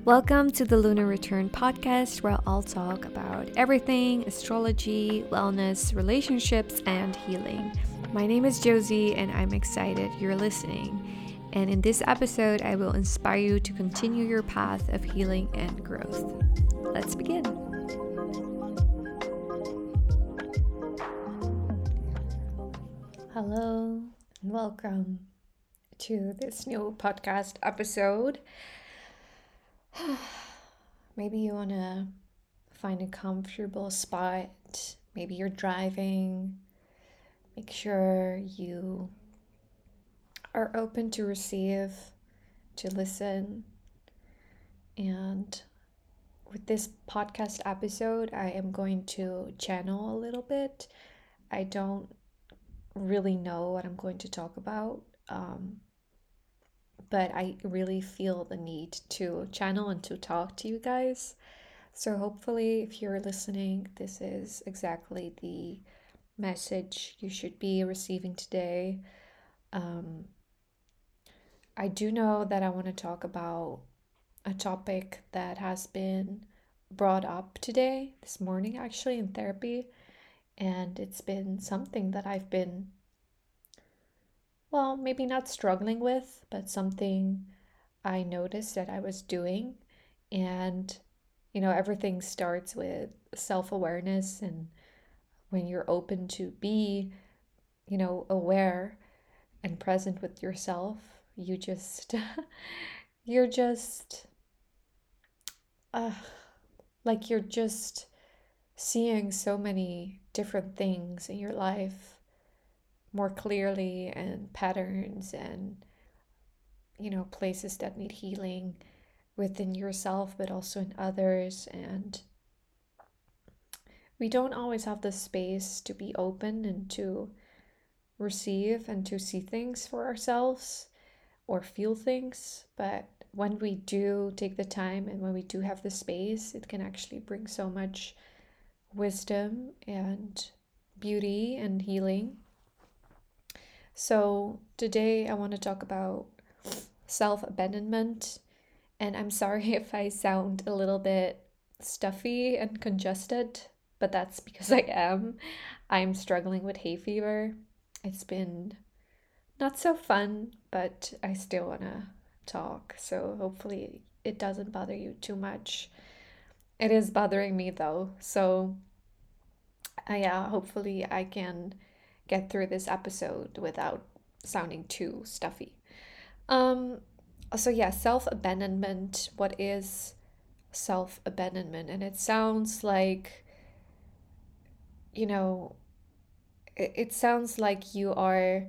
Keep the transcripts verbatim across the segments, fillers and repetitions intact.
Welcome to the Lunar Return podcast, where I'll talk about everything astrology, wellness, relationships, and healing. My name is Josie, and I'm excited you're listening. And in this episode, I will inspire you to continue your path of healing and growth. Let's begin. Hello, and welcome to this new podcast episode. Maybe you want to find a comfortable spot. Maybe you're driving. Make sure you are open to receive, to listen. And with this podcast episode, I am going to channel a little bit. I don't really know what I'm going to talk about. Um, but I really feel the need to channel and to talk to you guys. So hopefully, if you're listening, this is exactly the message you should be receiving today. Um, I do know that I want to talk about a topic that has been brought up today, this morning actually, in therapy. And it's been something that I've been, well, maybe not struggling with, but something I noticed that I was doing. And, you know, everything starts with self-awareness, and when you're open to be, you know, aware and present with yourself, you just, you're just, uh, like you're just seeing so many different things in your life more clearly, and patterns and, you know, places that need healing within yourself, but also in others. And we don't always have the space to be open and to receive and to see things for ourselves or feel things. But when we do take the time and when we do have the space, it can actually bring so much wisdom and beauty and healing. So today I want to talk about self-abandonment. And I'm sorry if I sound a little bit stuffy and congested, but that's because I am. I'm struggling with hay fever. It's been not so fun, but I still want to talk. So hopefully it doesn't bother you too much. It is bothering me though. So uh, yeah, hopefully I can get through this episode without sounding too stuffy. Um, so yeah, self-abandonment. What is self-abandonment? And it sounds like, you know, it, it sounds like you are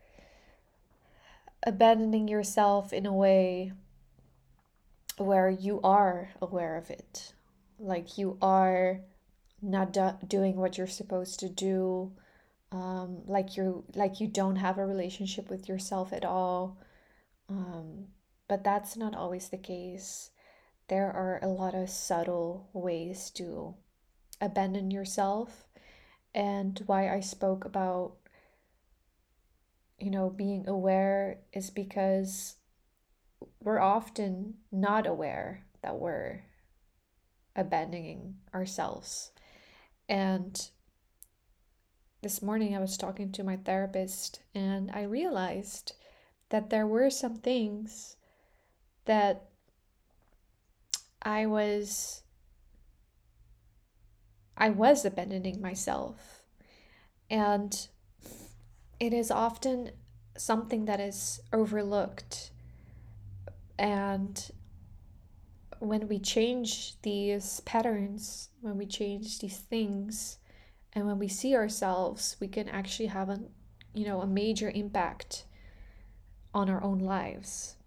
abandoning yourself in a way where you are aware of it. Like you are not do- doing what you're supposed to do. Um, like you're like you don't have a relationship with yourself at all. Um, but that's not always the case. There are a lot of subtle ways to abandon yourself. And why I spoke about, you know, being aware is because we're often not aware that we're abandoning ourselves. And this morning I was talking to my therapist, and I realized that there were some things that I was I was abandoning myself. And it is often something that is overlooked. And when we change these patterns, when we change these things, and when we see ourselves, we can actually have a, you know, a major impact on our own lives.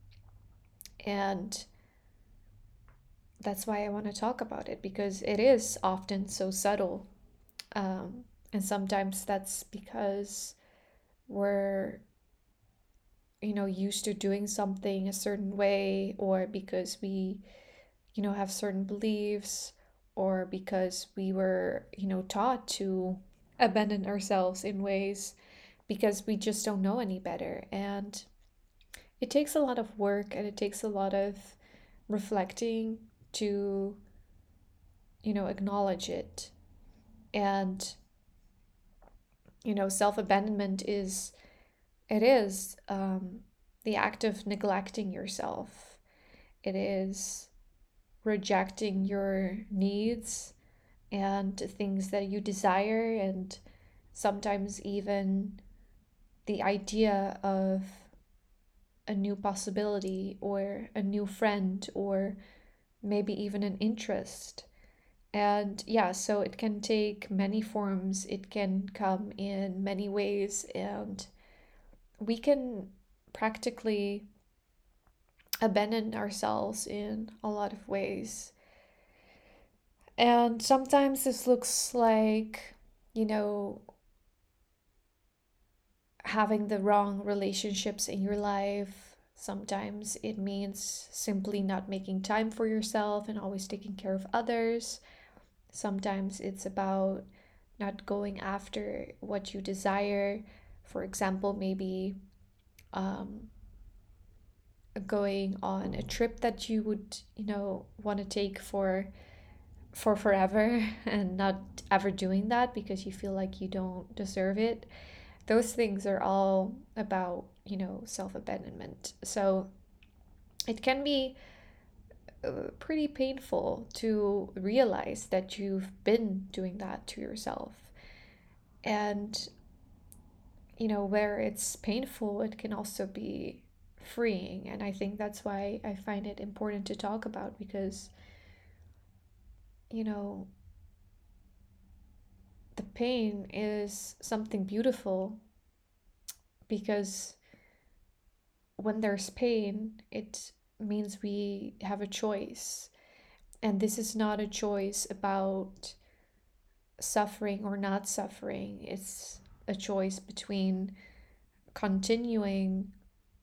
And that's why I want to talk about it, because it is often so subtle. Um, and sometimes that's because we're, you know, used to doing something a certain way, or because we, you know, have certain beliefs, or because we were, you know, taught to abandon ourselves in ways because we just don't know any better. And it takes a lot of work, and it takes a lot of reflecting to, you know, acknowledge it. And, you know, self-abandonment is, it is um, the act of neglecting yourself. It is rejecting your needs and things that you desire, and sometimes even the idea of a new possibility or a new friend or maybe even an interest. And yeah, so it can take many forms, it can come in many ways, and we can practically abandon ourselves in a lot of ways. And sometimes this looks like, you know, having the wrong relationships in your life. Sometimes it means simply not making time for yourself and always taking care of others. Sometimes it's about not going after what you desire. For example, maybe um, going on a trip that you would, you know, want to take for for forever and not ever doing that because you feel like you don't deserve it. Those things are all about, you know, self-abandonment. So it can be uh, pretty painful to realize that you've been doing that to yourself. And, you know, where it's painful, it can also be freeing. And I think that's why I find it important to talk about, because, you know, the pain is something beautiful, because when there's pain, it means we have a choice. And this is not a choice about suffering or not suffering. It's a choice between continuing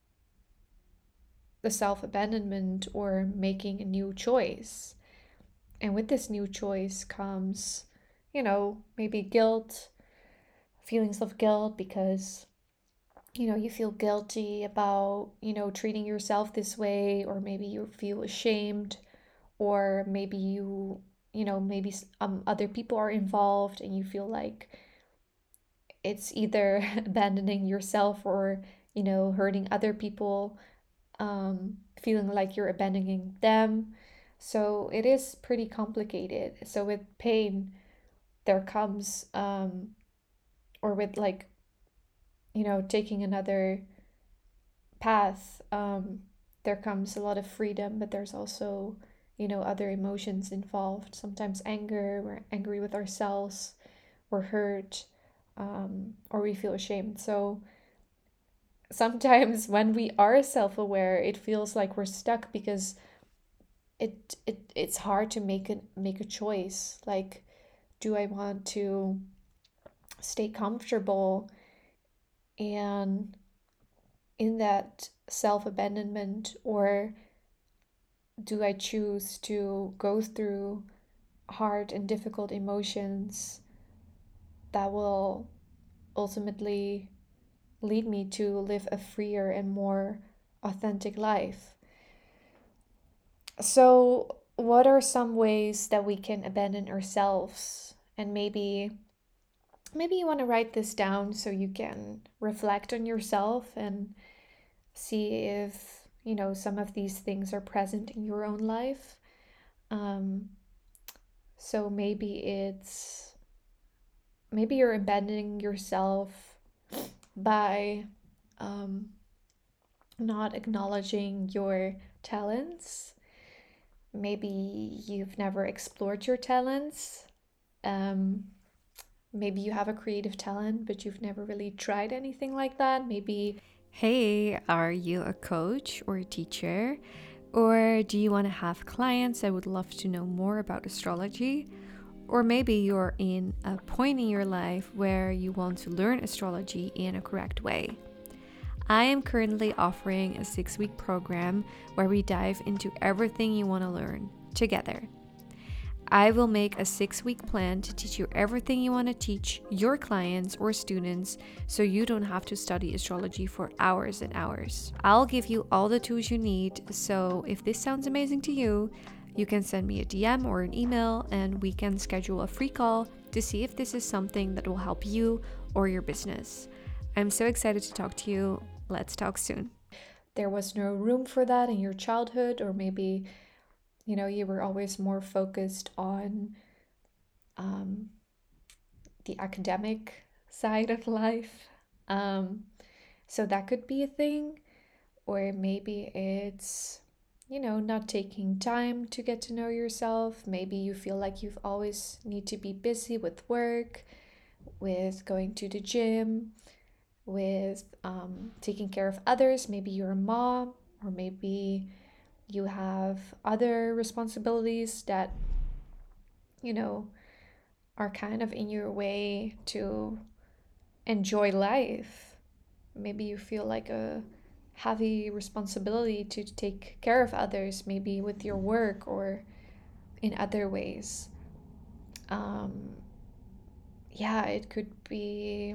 the self abandonment or making a new choice. And with this new choice comes, you know, maybe guilt, feelings of guilt because, you know, you feel guilty about, you know, treating yourself this way, or maybe you feel ashamed, or maybe you, you know, maybe um, other people are involved and you feel like it's either abandoning yourself or, you know, hurting other people, um, feeling like you're abandoning them. So it is pretty complicated. So with pain, there comes, um, or with like, you know, taking another path, um, there comes a lot of freedom, but there's also, you know, other emotions involved. Sometimes anger, we're angry with ourselves, we're hurt, um, or we feel ashamed. So sometimes when we are self-aware, it feels like we're stuck because it it it's hard to make a make a choice. Like, do I want to stay comfortable and in that self-abandonment, or do I choose to go through hard and difficult emotions that will ultimately lead me to live a freer and more authentic life? So, what are some ways that we can abandon ourselves? And maybe maybe you want to write this down so you can reflect on yourself and see if, you know, some of these things are present in your own life. Um, so maybe it's maybe you're abandoning yourself by um, not acknowledging your talents. Maybe you've never explored your talents. Um, maybe you have a creative talent, but you've never really tried anything like that. Maybe, hey, are you a coach or a teacher? Or do you want to have clients that would love to know more about astrology? Or maybe you're in a point in your life where you want to learn astrology in a correct way. I am currently offering a six-week program where we dive into everything you want to learn together. I will make a six week plan to teach you everything you want to teach your clients or students so you don't have to study astrology for hours and hours. I'll give you all the tools you need, so if this sounds amazing to you, you can send me a D M or an email and we can schedule a free call to see if this is something that will help you or your business. I'm so excited to talk to you. Let's talk soon. There was no room for that in your childhood, or maybe, you know, you were always more focused on um, the academic side of life. Um, so that could be a thing. Or maybe it's, you know, not taking time to get to know yourself. Maybe you feel like you've always need to be busy with work, with going to the gym, with um, taking care of others. Maybe you're a mom, or maybe you have other responsibilities that, you know, are kind of in your way to enjoy life. Maybe you feel like a heavy responsibility to take care of others, maybe with your work or in other ways. Um, yeah, it could be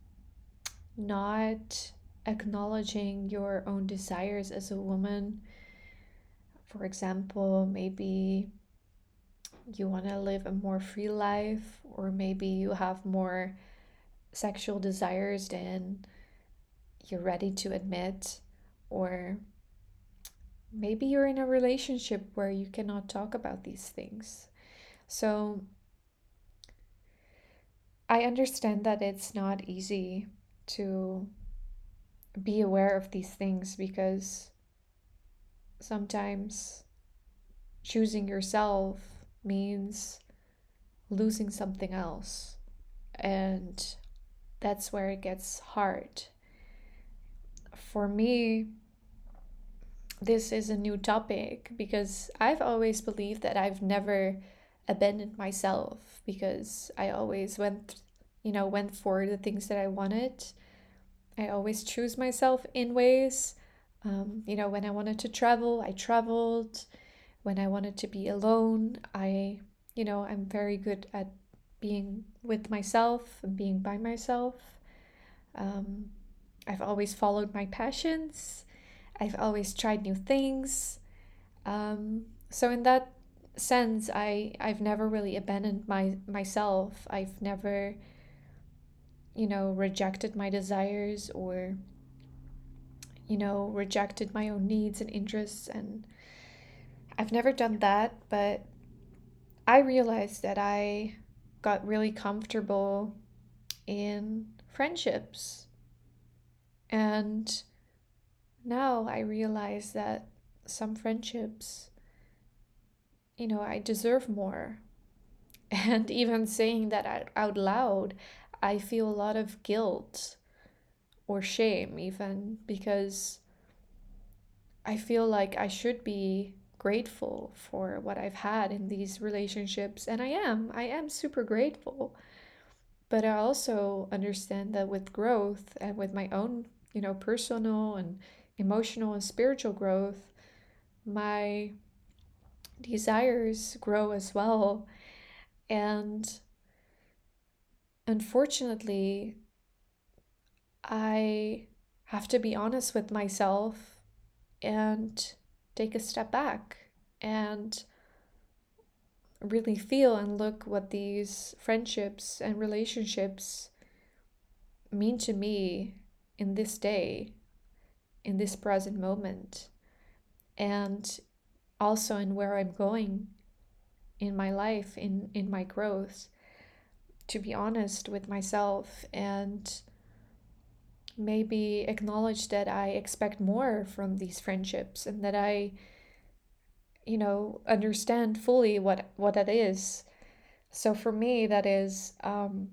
not acknowledging your own desires as a woman. For example, maybe you want to live a more free life, or maybe you have more sexual desires than you're ready to admit, or maybe you're in a relationship where you cannot talk about these things. So I understand that it's not easy to be aware of these things, because sometimes choosing yourself means losing something else. And that's where it gets hard. For me, this is a new topic because I've always believed that I've never abandoned myself, because I always went, you know, went for the things that I wanted. I always choose myself in ways. Um, you know, when I wanted to travel, I traveled. When I wanted to be alone, I, you know, I'm very good at being with myself and being by myself. Um, I've always followed my passions. I've always tried new things. Um, so in that sense, I I've never really abandoned my myself. I've never, you know, rejected my desires, or, you know, rejected my own needs and interests, and I've never done that. But I realized that I got really comfortable in friendships, and now I realize that some friendships, you know, I deserve more. And even saying that out, out loud, I feel a lot of guilt or shame, even, because I feel like I should be grateful for what I've had in these relationships. And I am, I am super grateful. But I also understand that with growth and with my own, you know, personal and emotional and spiritual growth, my desires grow as well. And unfortunately, I have to be honest with myself and take a step back and really feel and look what these friendships and relationships mean to me in this day, in this present moment, and also in where I'm going in my life, in, in my growth, to be honest with myself and maybe acknowledge that I expect more from these friendships, and that I, you know, understand fully what what that is. So for me, that is um,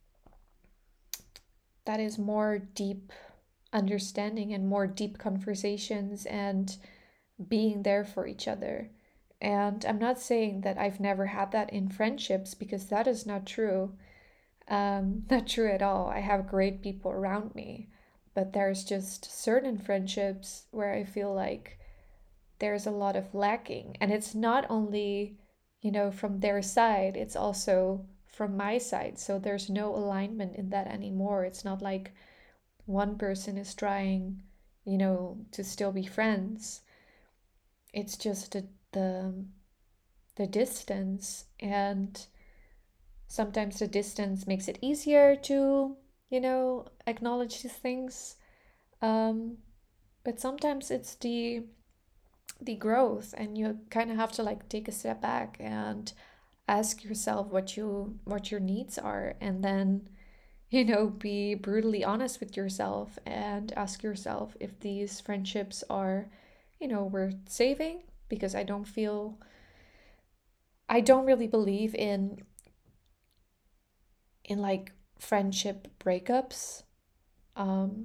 that is more deep understanding and more deep conversations and being there for each other. And I'm not saying that I've never had that in friendships, because that is not true. Um, not true at all. I have great people around me, but there's just certain friendships where I feel like there's a lot of lacking. And it's not only, you know, from their side, it's also from my side. So there's no alignment in that anymore. It's not like one person is trying, you know, to still be friends. It's just the the, the distance, and sometimes the distance makes it easier to, you know, acknowledge these things. Um, but sometimes it's the the growth, and you kind of have to like take a step back and ask yourself what you what your needs are, and then, you know, be brutally honest with yourself and ask yourself if these friendships are, you know, worth saving. Because I don't feel, I don't really believe in in like friendship breakups. um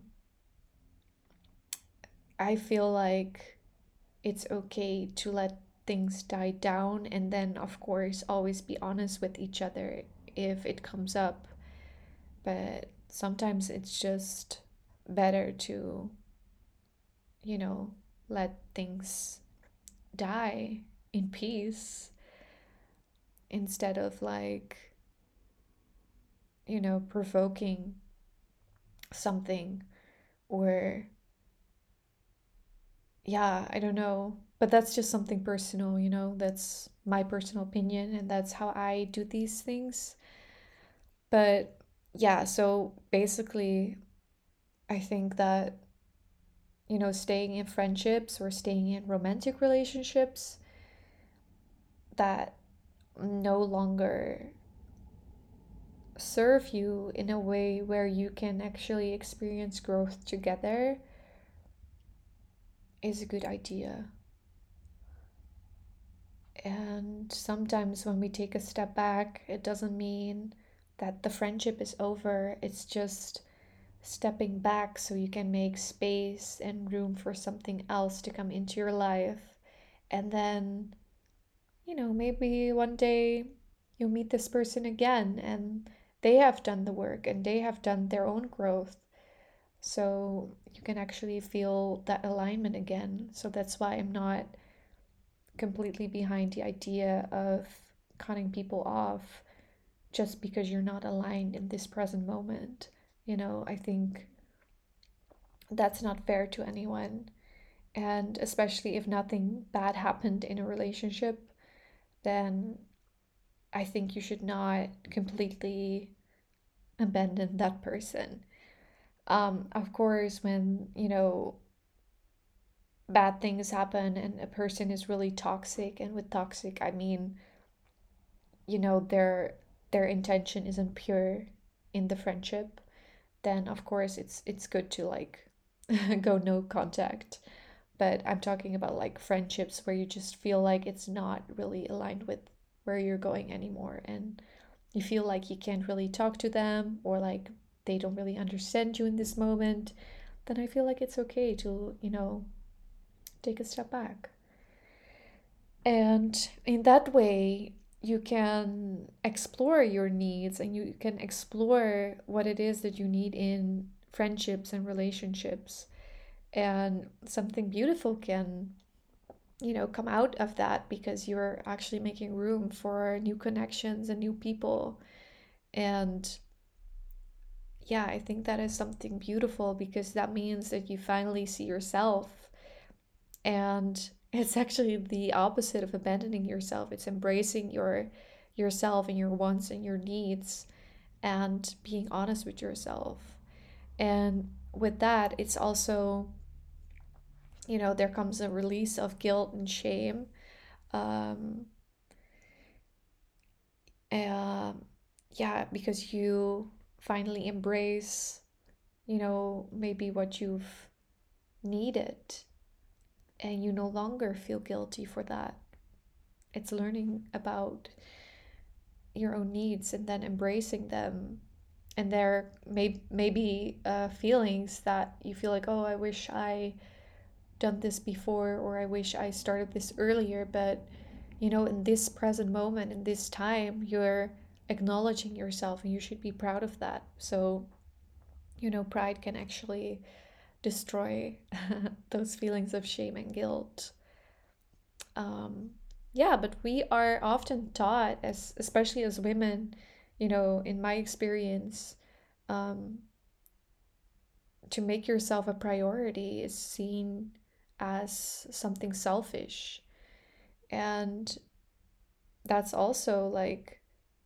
I feel like it's okay to let things die down, and then of course always be honest with each other if it comes up. But sometimes it's just better to, you know, let things die in peace, instead of like, you know, provoking something. Or, yeah, I don't know. But that's just something personal, you know, that's my personal opinion, and that's how I do these things. But yeah, so basically, I think that, you know, staying in friendships or staying in romantic relationships that no longer serve you in a way where you can actually experience growth together is a good idea. And sometimes when we take a step back, it doesn't mean that the friendship is over. It's just stepping back so you can make space and room for something else to come into your life. And then, you know, maybe one day you'll meet this person again, and they have done the work and they have done their own growth. So you can actually feel that alignment again. So that's why I'm not completely behind the idea of cutting people off just because you're not aligned in this present moment. You know, I think that's not fair to anyone. And especially if nothing bad happened in a relationship, then I think you should not completely abandon that person. Um, of course, when, you know, bad things happen and a person is really toxic, and with toxic, I mean, you know, their their intention isn't pure in the friendship, then of course it's it's good to like go no contact. But I'm talking about like friendships where you just feel like it's not really aligned with where you're going anymore, and you feel like you can't really talk to them, or like they don't really understand you in this moment, then I feel like it's okay to, you know, take a step back. And in that way, you can explore your needs, and you can explore what it is that you need in friendships and relationships. And something beautiful can, you know, come out of that, because you're actually making room for new connections and new people. And yeah, I think that is something beautiful, because that means that you finally see yourself. And it's actually the opposite of abandoning yourself. It's embracing your yourself and your wants and your needs, and being honest with yourself. And with that, it's also, you know, there comes a release of guilt and shame. Um, and yeah, because you finally embrace, you know, maybe what you've needed, and you no longer feel guilty for that. It's learning about your own needs and then embracing them. And there may maybe uh, feelings that you feel like, oh, I wish I done this before, or I wish I started this earlier. But you know, in this present moment, in this time, you're acknowledging yourself, and you should be proud of that. So, you know, pride can actually destroy those feelings of shame and guilt. Um, yeah, but we are often taught, as especially as women, you know, in my experience, um, to make yourself a priority is seen as something selfish. And that's also like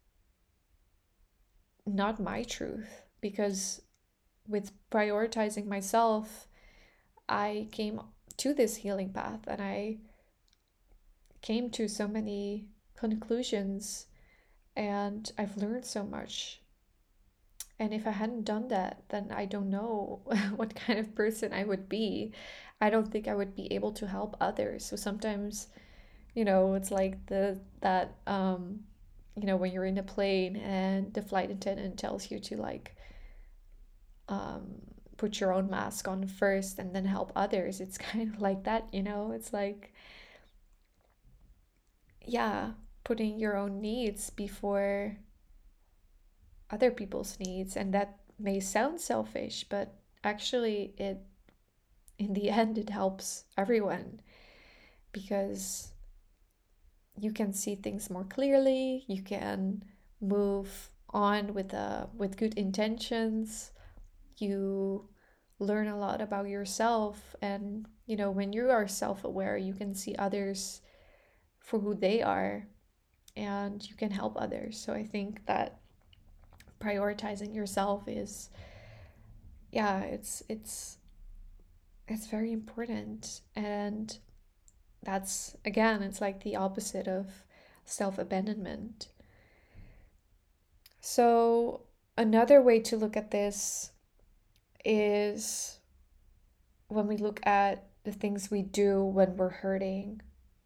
not my truth, because with prioritizing myself, I came to this healing path and I came to so many conclusions and I've learned so much. And if I hadn't done that, then I don't know what kind of person I would be. I don't think I would be able to help others. So sometimes, you know, it's like the that um you know, when you're in a plane and the flight attendant tells you to like um put your own mask on first and then help others. It's kind of like that, you know? It's like, yeah, putting your own needs before other people's needs. And that may sound selfish, but actually it in the end it helps everyone, because you can see things more clearly, you can move on with uh with good intentions, you learn a lot about yourself, and you know, when you are self-aware, you can see others for who they are and you can help others. So I think that prioritizing yourself is, yeah, it's it's it's very important. And that's, again, it's like the opposite of self-abandonment. So another way to look at this is when we look at the things we do when we're hurting.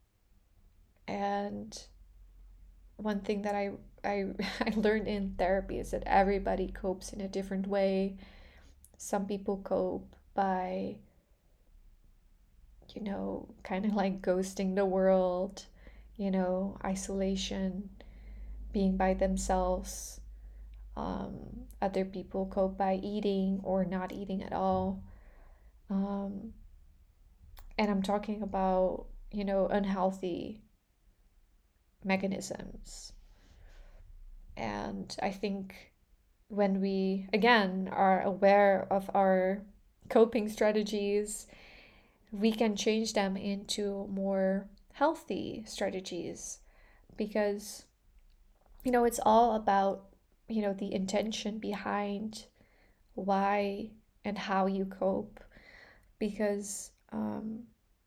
And one thing that I I, I learned in therapy is that everybody copes in a different way. Some people cope by, you know, kind of like ghosting the world, you know, isolation, being by themselves. Um, other people cope by eating or not eating at all. Um, and I'm talking about, you know, unhealthy mechanisms. And I think when we, again, are aware of our coping strategies, we can change them into more healthy strategies, because, you know, it's all about, you know, the intention behind why and how you cope, because um,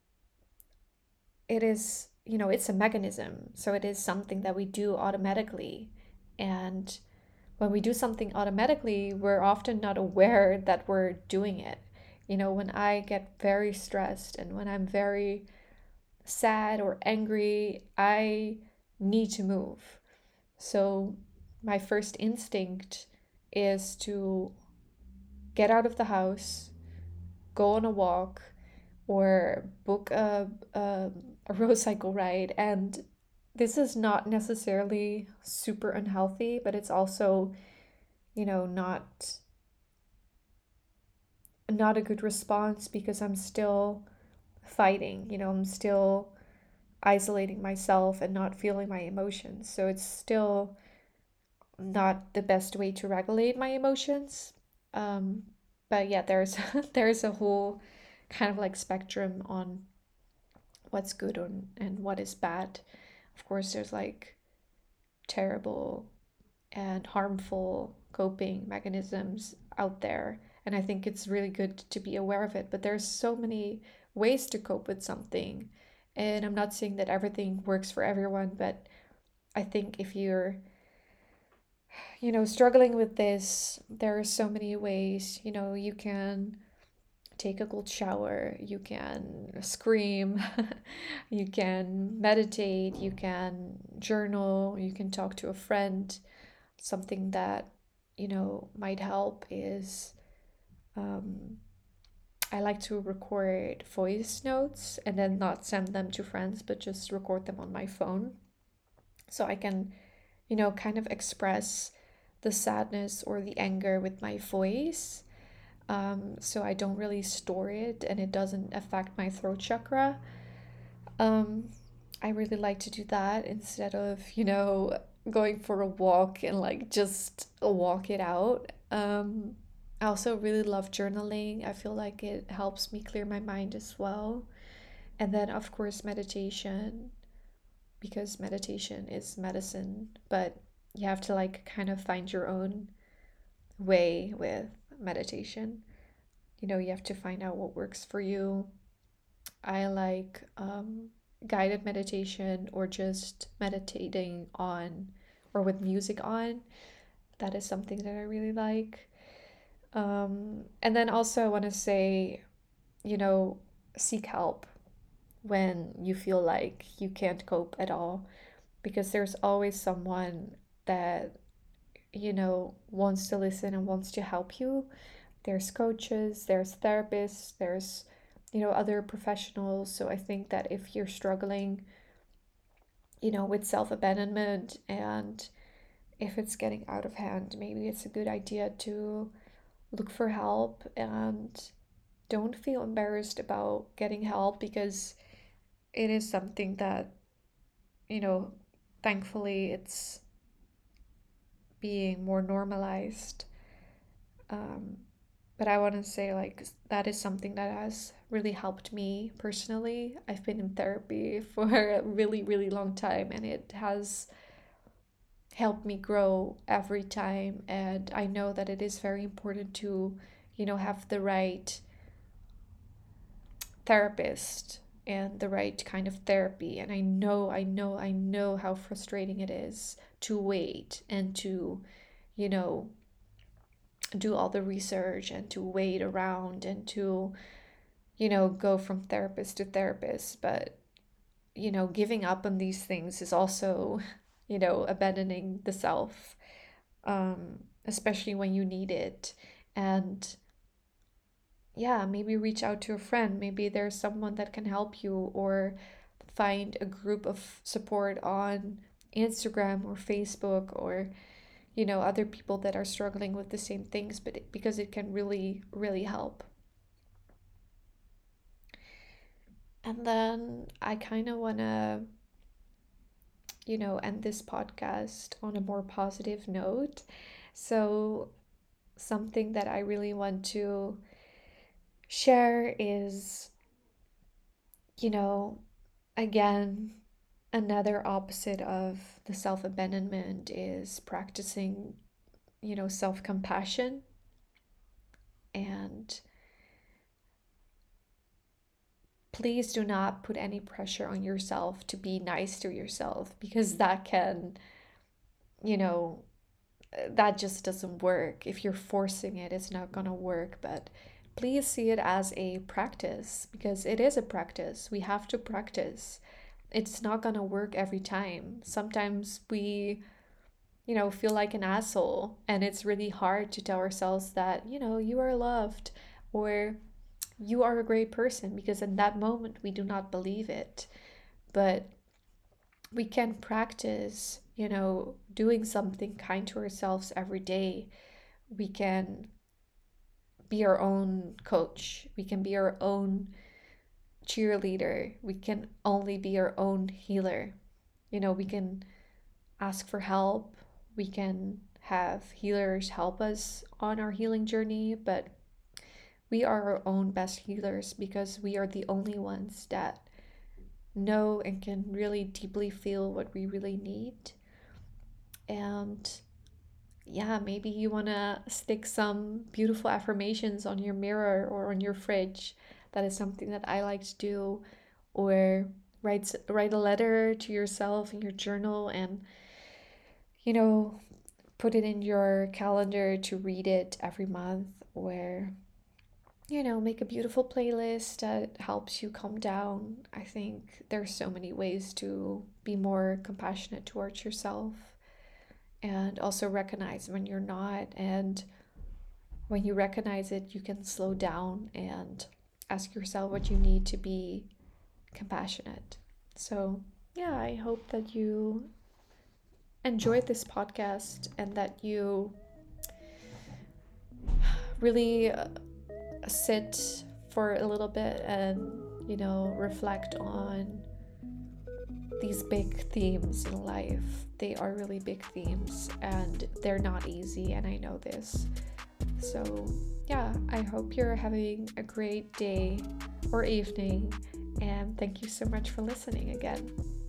it is, you know, it's a mechanism. So it is something that we do automatically. And when we do something automatically, we're often not aware that we're doing it. You know, when I get very stressed and when I'm very sad or angry, I need to move. So my first instinct is to get out of the house, go on a walk, or book a, a, a road cycle ride. And this is not necessarily super unhealthy, but it's also, you know, not not a good response, because I'm still fighting, you know, I'm still isolating myself and not feeling my emotions. So it's still not the best way to regulate my emotions. Um, but yeah, there's there's a whole kind of like spectrum on what's good on, and what is bad. Of course, there's like terrible and harmful coping mechanisms out there, and I think it's really good to be aware of it. But there's so many ways to cope with something, and I'm not saying that everything works for everyone, but I think if you're, you know, struggling with this, there are so many ways. You know, you can take a cold shower, you can scream, you can meditate, you can journal, you can talk to a friend. Something that, you know, might help is um, I like to record voice notes and then not send them to friends, but just record them on my phone. So I can, you know, kind of express the sadness or the anger with my voice. Um, so I don't really store it and it doesn't affect my throat chakra. Um, I really like to do that instead of, you know, going for a walk and like just walk it out. Um, I also really love journaling. I feel like it helps me clear my mind as well. And then, of course, meditation, because meditation is medicine, but you have to like kind of find your own way with meditation. You know, you have to find out what works for you. I like um, guided meditation or just meditating on or with music on. That is something that I really like. Um, and then also, I want to say, you know, seek help when you feel like you can't cope at all, because there's always someone that, you know, wants to listen and wants to help you. There's coaches, there's therapists, there's, you know, other professionals. So I think that if you're struggling, you know, with self abandonment, and if it's getting out of hand, maybe it's a good idea to look for help, and don't feel embarrassed about getting help, because it is something that, you know, thankfully it's being more normalized. Um, but I want to say, like, that is something that has really helped me personally. I've been in therapy for a really, really long time, and it has helped me grow every time. And I know that it is very important to, you know, have the right therapist and the right kind of therapy. And I know, I know, I know how frustrating it is to wait and to, you know, do all the research and to wait around and to, you know, go from therapist to therapist. But, you know, giving up on these things is also, you know, abandoning the self, um, especially when you need it. And yeah, maybe reach out to a friend. Maybe there's someone that can help you, or find a group of support on Instagram or Facebook, or, you know, other people that are struggling with the same things, but it, because it can really, really help. And then I kind of want to, you know, end this podcast on a more positive note. So, something that I really want to share is, you know, again, another opposite of the self abandonment is practicing, you know, self compassion. And please do not put any pressure on yourself to be nice to yourself, because that can, you know, that just doesn't work. If you're forcing it, it's not gonna work. But please see it as a practice, because it is a practice. We have to practice. It's not gonna work every time. Sometimes we, you know, feel like an asshole, and it's really hard to tell ourselves that, you know, you are loved, or you are a great person, because in that moment we do not believe it. But we can practice, you know, doing something kind to ourselves every day. We can be our own coach, we can be our own cheerleader, we can only be our own healer. You know, we can ask for help, we can have healers help us on our healing journey, but we are our own best healers, because we are the only ones that know and can really deeply feel what we really need. And yeah, maybe you want to stick some beautiful affirmations on your mirror or on your fridge. That is something that I like to do. Or write write a letter to yourself in your journal, and, you know, put it in your calendar to read it every month. Or, you know, make a beautiful playlist that helps you calm down. I think there's so many ways to be more compassionate towards yourself, and also recognize when you're not. And when you recognize it, you can slow down and ask yourself what you need to be compassionate. So, yeah, I hope that you enjoyed this podcast, and that you really uh, sit for a little bit and, you know, reflect on these big themes in life. They are really big themes and they're not easy, and I know this. So, yeah, I hope you're having a great day or evening, and thank you so much for listening again.